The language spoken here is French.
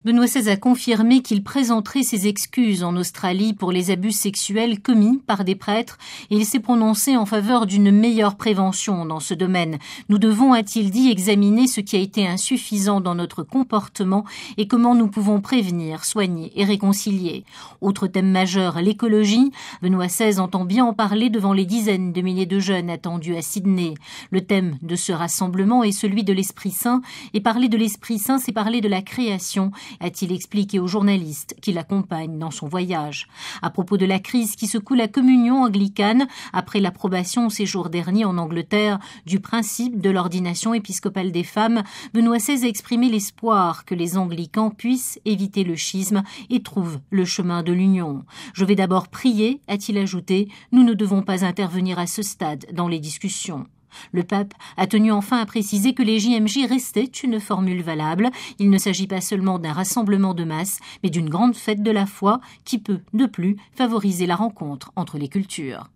Benoît XVI a confirmé qu'il présenterait ses excuses en Australie pour les abus sexuels commis par des prêtres et il s'est prononcé en faveur d'une meilleure prévention dans ce domaine. Nous devons, a-t-il dit, examiner ce qui a été insuffisant dans notre comportement et comment nous pouvons prévenir, soigner et réconcilier. Autre thème majeur, l'écologie. Benoît XVI entend bien en parler devant les dizaines de milliers de jeunes attendus à Sydney. Le thème de ce rassemblement est celui de l'Esprit Saint et parler de l'Esprit Saint, c'est parler de la création, a-t-il expliqué aux journalistes qui l'accompagnent dans son voyage. À propos de la crise qui secoue la communion anglicane après l'approbation au séjour dernier en Angleterre du principe de l'ordination épiscopale des femmes, Benoît XVI a exprimé l'espoir que les anglicans puissent éviter le schisme et trouvent le chemin de l'union. Je vais d'abord prier, a-t-il ajouté, nous ne devons pas intervenir à ce stade dans les discussions. Le pape a tenu enfin à préciser que les JMJ restaient une formule valable. Il ne s'agit pas seulement d'un rassemblement de masse, mais d'une grande fête de la foi qui peut, de plus, favoriser la rencontre entre les cultures.